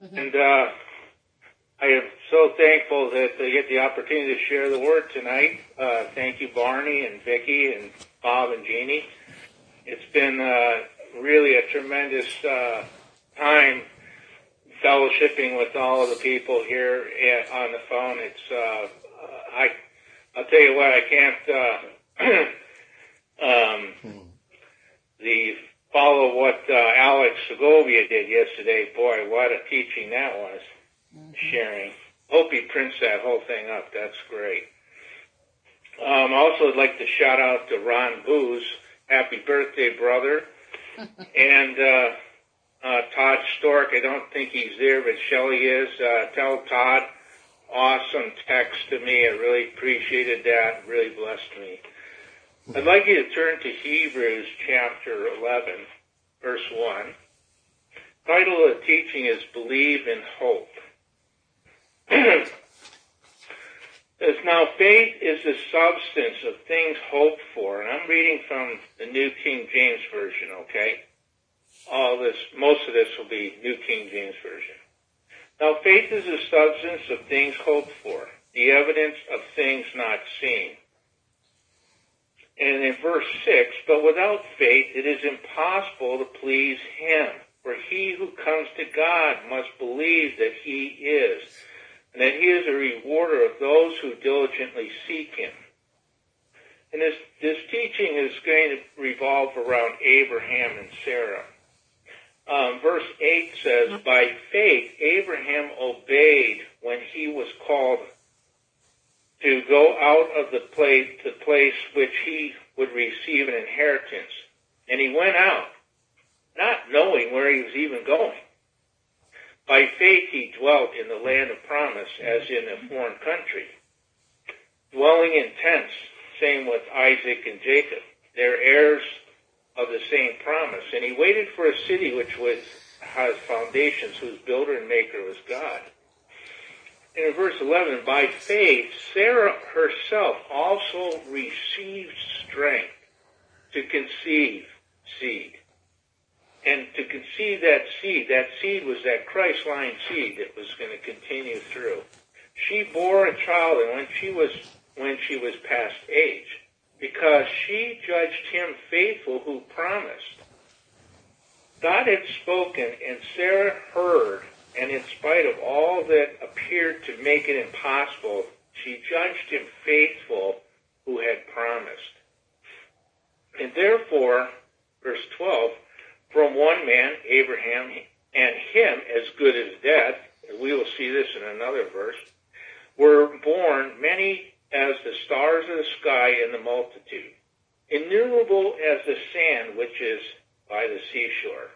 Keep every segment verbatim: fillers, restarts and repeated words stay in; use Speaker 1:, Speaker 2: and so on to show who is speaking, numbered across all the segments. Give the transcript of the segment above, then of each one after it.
Speaker 1: Mm-hmm.
Speaker 2: And uh, I am so thankful that I get the opportunity to share the word tonight. Uh, thank you, Barney and Vicki and Bob and Jeannie. It's been uh, really a tremendous uh, time fellowshipping with all of the people here at, on the phone. It's uh, I I'll tell you what, I can't uh, um,
Speaker 3: Hmm.
Speaker 2: the follow what uh, Alex Segovia did yesterday. Boy, what a teaching that was.
Speaker 1: Mm-hmm.
Speaker 2: Sharing. Hope he prints that whole thing up. That's great. Um, also, I'd like to shout out to Ron Booz. Happy birthday, brother. and uh, uh, Todd Stork. I don't think he's there, but Shelley is. Uh, tell Todd, awesome text to me. I really appreciated that. Really blessed me. I'd like you to turn to Hebrews chapter eleven, verse one. The title of the teaching is Believe in Hope. As now faith is the substance of things hoped for, and I'm reading from the New King James Version, okay? All this, most of this will be New King James Version. Now faith is the substance of things hoped for, the evidence of things not seen. And in verse six, but without faith it is impossible to please him, for he who comes to God must believe that he is, and that he is a rewarder of those who diligently seek him. And this, this teaching is going to revolve around Abraham and Sarah. Um, verse eight says, by faith Abraham obeyed when he was called to go out of the place, the place which he would receive an inheritance. And he went out, not knowing where he was even going. By faith he dwelt in the land of promise as in a foreign country, dwelling in tents, same with Isaac and Jacob. They're heirs of the same promise. And he waited for a city which was, has foundations, whose builder and maker was God. And in verse eleven, by faith Sarah herself also received strength to conceive seed. And to conceive that seed, that seed was that Christ-line seed that was going to continue through. She bore a child, and when she was when she was past age, because she judged him faithful who promised. God had spoken, and Sarah heard, and in spite of all that appeared to make it impossible, she judged him faithful who had promised. And therefore, verse twelve, from one man, Abraham, and him as good as death, and we will see this in another verse, were born many as the stars of the sky in the multitude, innumerable as the sand which is by the seashore.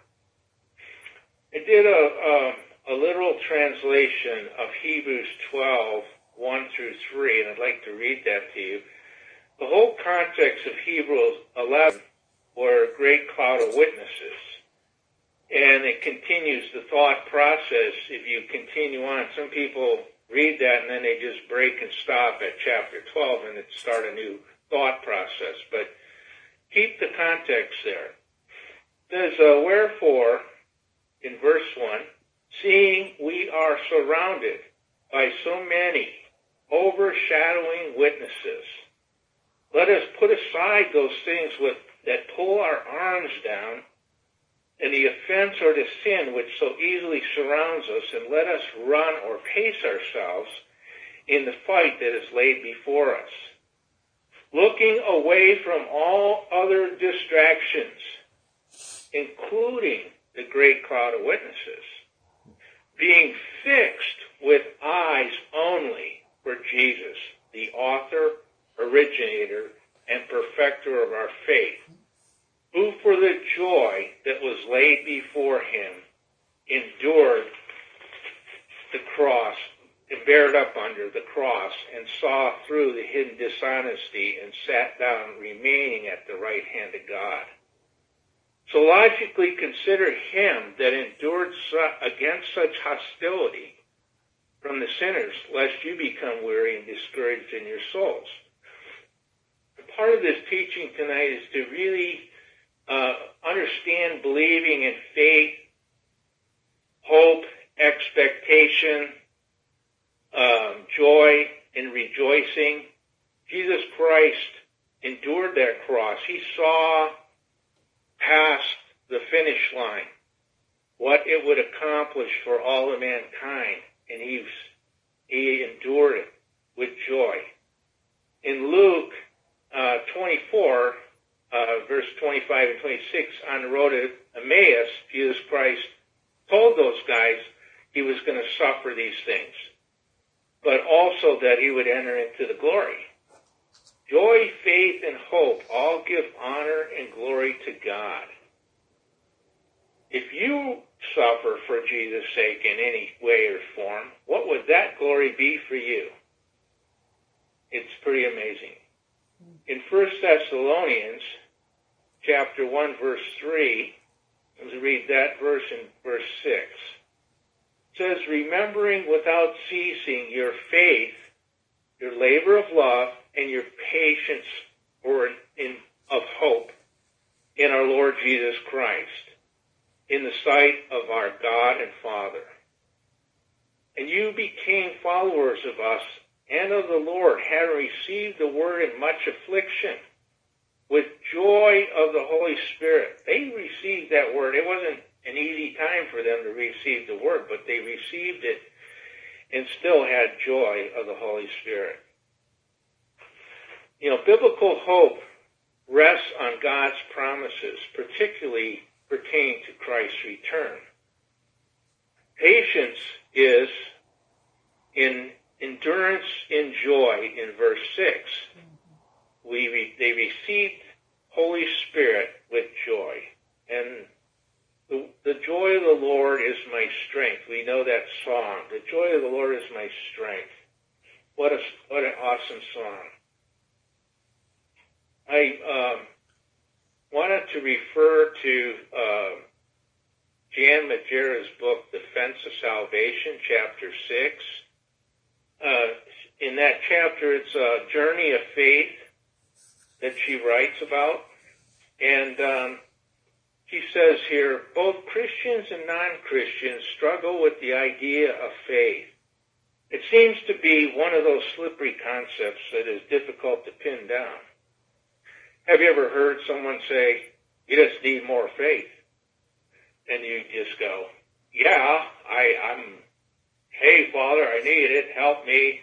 Speaker 2: I did a, a, a literal translation of Hebrews twelve, one through three, and I'd like to read that to you. The whole context of Hebrews eleven were a great cloud of witnesses. And it continues the thought process. If you continue on, some people read that and then they just break and stop at chapter twelve and it start a new thought process. But keep the context there. There's a wherefore in verse one, seeing we are surrounded by so many overshadowing witnesses, let us put aside those things with that pull our arms down, and the offense or the sin which so easily surrounds us, and let us run or pace ourselves in the fight that is laid before us, looking away from all other distractions, including the great cloud of witnesses, being fixed with eyes only for Jesus, the author, originator, and perfecter of our faith, who for the joy that was laid before him endured the cross, and bared up under the cross, and saw through the hidden dishonesty, and sat down, remaining at the right hand of God. So logically consider him that endured su- against such hostility from the sinners, lest you become weary and discouraged in your souls. Part of this teaching tonight is to really uh, understand believing in faith, hope, expectation, um, joy, and rejoicing. Jesus Christ endured that cross. He saw past the finish line, what it would accomplish for all of mankind, and he, he endured it with joy. In Luke uh, twenty-four, uh, verse twenty-five and twenty-six, on the road to Emmaus, Jesus Christ told those guys he was going to suffer these things, but also that he would enter into the glory. Joy, faith, and hope all give honor and glory to God. If you suffer for Jesus' sake in any way or form, what would that glory be for you? It's pretty amazing. In First Thessalonians chapter one, verse three, let's read that verse in verse six. It says, remembering without ceasing your faith, your labor of love, and your patience or in, of hope in our Lord Jesus Christ, in the sight of our God and Father. And you became followers of us and of the Lord, having received the word in much affliction, with joy of the Holy Spirit. They received that word. It wasn't an easy time for them to receive the word, but they received it and still had joy of the Holy Spirit. You know, biblical hope rests on God's promises, particularly pertaining to Christ's return. Patience is in endurance in joy in verse six. We re, they received Holy Spirit with joy. And the, the joy of the Lord is my strength. We know that song. The joy of the Lord is my strength. What a, what an awesome song. I um, wanted to refer to uh, Jan Majera's book, Defense of Salvation, chapter six. Uh, in that chapter, it's a journey of faith that she writes about. And um, she says here, both Christians and non-Christians struggle with the idea of faith. It seems to be one of those slippery concepts that is difficult to pin down. Have you ever heard someone say, you just need more faith? And you just go, yeah, I, I'm, hey, Father, I need it. Help me.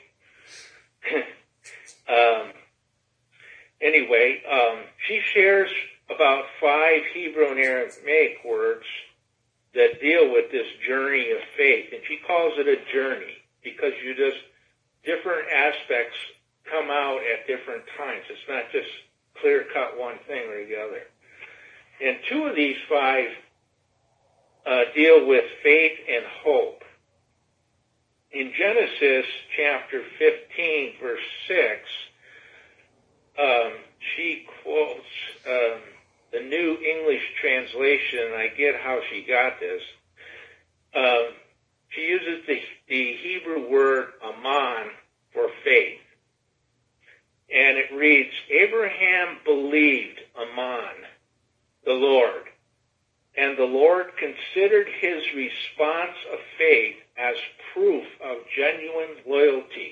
Speaker 2: um, anyway, um, she shares about five Hebrew and Aramaic words that deal with this journey of faith. And she calls it a journey because you just, different aspects come out at different times. It's not just clear cut one thing or the other. And two of these five uh, deal with faith and hope. In Genesis chapter fifteen, verse six, um, she quotes um, the New English translation, and I get how she got this. Um, she uses the, the Hebrew word aman for faith. And it reads, Abraham believed Aman, the Lord, and the Lord considered his response of faith as proof of genuine loyalty.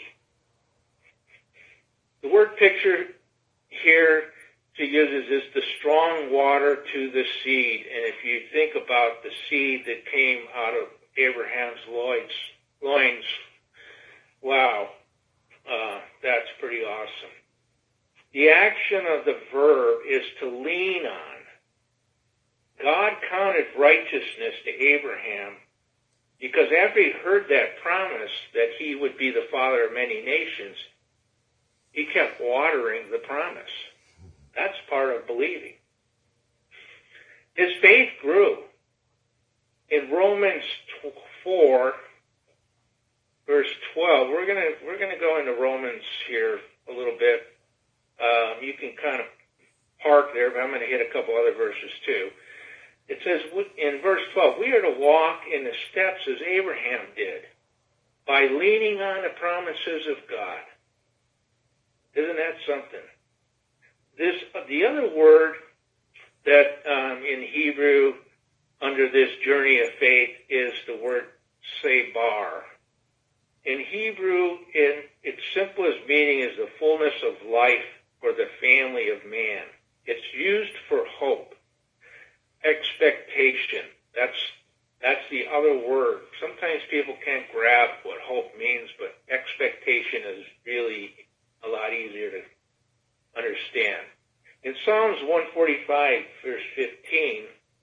Speaker 2: The word picture here she uses is the strong water to the seed. And if you think about the seed that came out of Abraham's loins, loins wow, uh, that's pretty awesome. The action of the verb is to lean on. God counted righteousness to Abraham because after he heard that promise that he would be the father of many nations, he kept watering the promise. That's part of believing. His faith grew. In Romans four, verse twelve, we're gonna we're gonna go into Romans here a little bit. Um, you can kind of park there, but I'm going to hit a couple other verses too. It says in verse twelve, we are to walk in the steps as Abraham did, by leaning on the promises of God. Isn't that something? This the other word that um, in Hebrew under this journey of faith is the word sebar. In Hebrew, in its simplest meaning is the fullness of life for the family of man. It's used for hope, expectation. That's that's the other word. Sometimes people can't grasp what hope means, but expectation is really a lot easier to understand. In Psalms one forty-five, verse fifteen,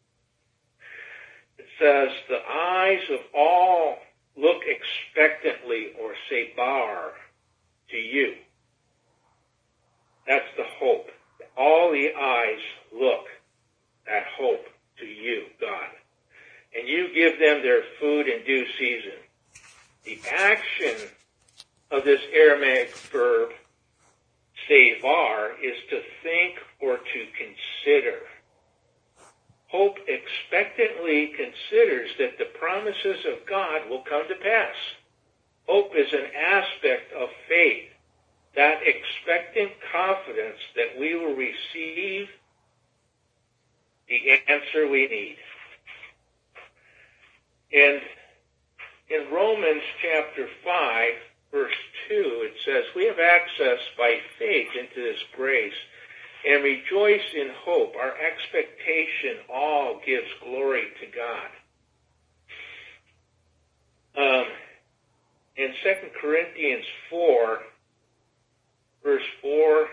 Speaker 2: it says, the eyes of all look expectantly, or sebar, to you. That's the hope. All the eyes look at hope to you, God. And you give them their food in due season. The action of this Aramaic verb, sevar, is to think or to consider. Hope expectantly considers that the promises of God will come to pass. Hope is an aspect of faith, that expectant confidence that we will receive the answer we need. And in Romans chapter five, verse two, it says, we have access by faith into this grace and rejoice in hope. Our expectation all gives glory to God. Um, in Second Corinthians four, verse four,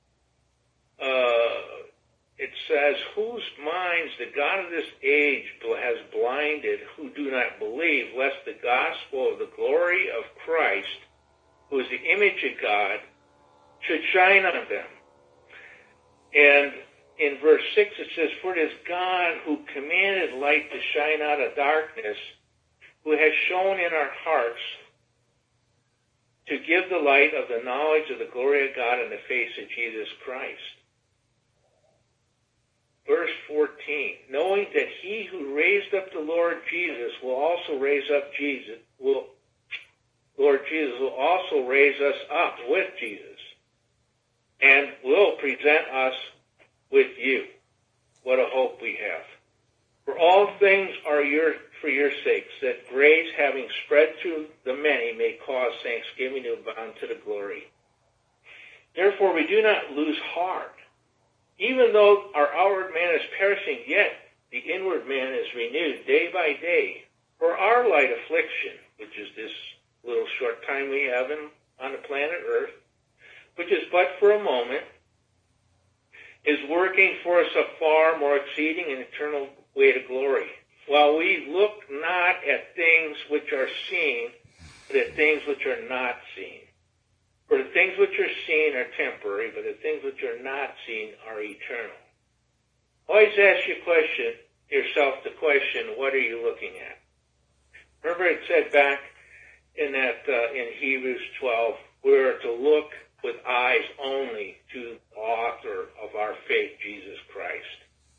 Speaker 2: uh, it says, whose minds the God of this age has blinded, who do not believe, lest the gospel of the glory of Christ, who is the image of God, should shine on them. And in verse six it says, for it is God who commanded light to shine out of darkness, who has shown in our hearts to give the light of the knowledge of the glory of God in the face of Jesus Christ. Verse fourteen, knowing that he who raised up the Lord Jesus will also raise up Jesus, will, Lord Jesus will also raise us up with Jesus, and will present us with you. What a hope we have. For all things are your for your sakes, that grace having spread through the many may cause thanksgiving to abound to the glory. Therefore we do not lose heart. Even though our outward man is perishing, yet the inward man is renewed day by day. For our light affliction, which is this little short time we have in, on the planet Earth, which is but for a moment, is working for us a far more exceeding and eternal way to glory. While we look not at things which are seen, but at things which are not seen. For the things which are seen are temporary, but the things which are not seen are eternal. Always ask your question, yourself the question, what are you looking at? Remember it said back in that uh, in Hebrews twelve, we're to look with eyes only to the author of our faith, Jesus Christ.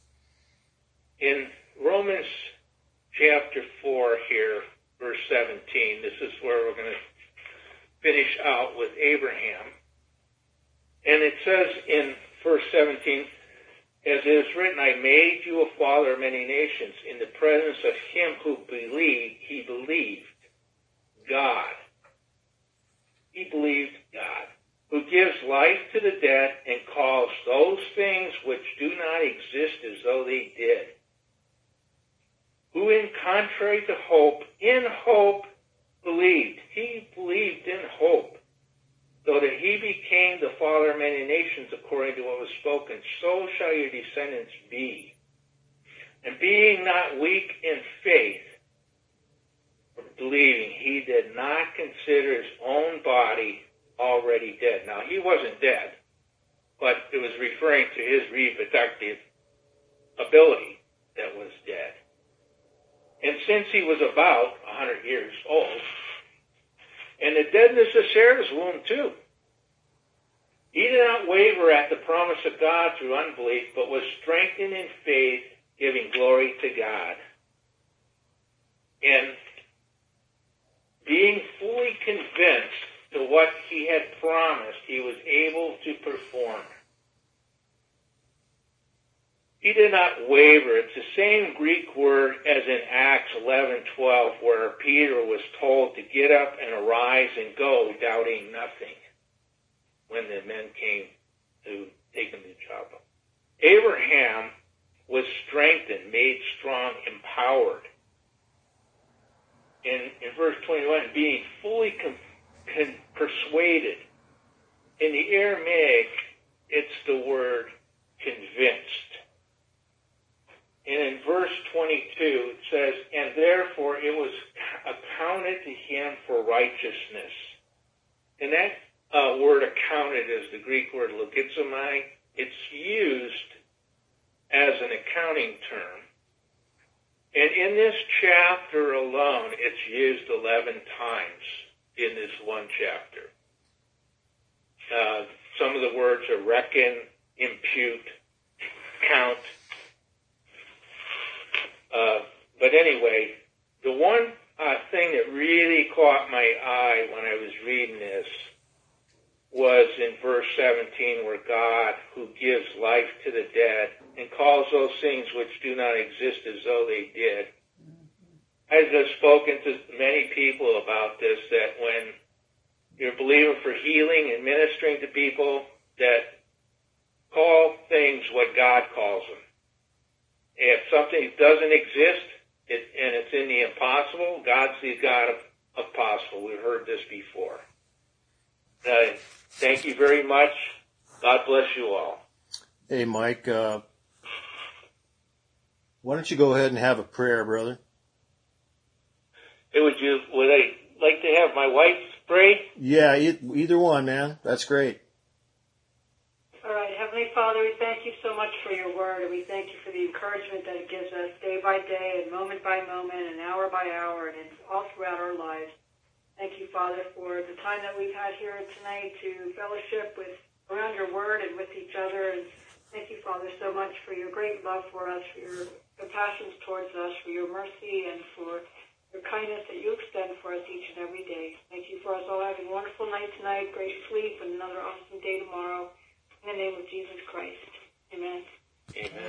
Speaker 2: In Romans chapter four here, verse seventeen, this is where we're going to finish out with Abraham. And it says in verse seventeen, as it is written, I made you a father of many nations. In the presence of him who believed, he believed God. He believed God, who gives life to the dead and calls those things which do not exist as though they did. Who in contrary to hope, in hope believed. He believed in hope, so that he became the father of many nations according to what was spoken. So shall your descendants be. And being not weak in faith, or believing, he did not consider his own body already dead. Now, he wasn't dead, but it was referring to his reproductive ability that was dead. And since he was about a hundred years old, and the deadness of Sarah's womb too, he did not waver at the promise of God through unbelief, but was strengthened in faith, giving glory to God. And being fully convinced to what he had promised, he was able to perform. He did not waver. It's the same Greek word as in Acts eleven twelve, where Peter was told to get up and arise and go, doubting nothing, when the men came to take him to Joppa. Abraham was strengthened, made strong, empowered. In, in verse twenty-one, being fully con, con, persuaded. In the Aramaic, it's the word convinced. And in verse twenty-two, it says, and therefore it was accounted to him for righteousness. And that uh, word accounted is the Greek word logizomai. It's used as an accounting term. And in this chapter alone, it's used eleven times in this one chapter. Uh, some of the words are reckon, impute, count. Uh, but anyway, the one uh, thing that really caught my eye when I was reading this was in verse seventeen, where God, who gives life to the dead and calls those things which do not exist as though they did. I've just spoken to many people about this, that when you're believing for healing and ministering to people, that call things what God calls them. If something doesn't exist it, and it's in the impossible, God's the God of, of possible. We've heard this before. Uh, thank you very much. God bless you all.
Speaker 1: Hey, Mike, uh, why don't you go ahead and have a prayer, brother?
Speaker 2: Hey, would you, would I like to have my wife pray?
Speaker 1: Yeah, e- either one, man. That's great.
Speaker 3: All right, Heavenly Father, we thank you so much for your word, and we thank you for the encouragement that it gives us day by day and moment by moment and hour by hour and all throughout our lives. Thank you, Father, for the time that we've had here tonight to fellowship with around your word and with each other. And thank you, Father, so much for your great love for us, for your compassion towards us, for your mercy, and for your kindness that you extend for us each and every day. Thank you for us all having a wonderful night tonight, great sleep, and another awesome day tomorrow. In the name of Jesus Christ. Amen.
Speaker 2: Amen.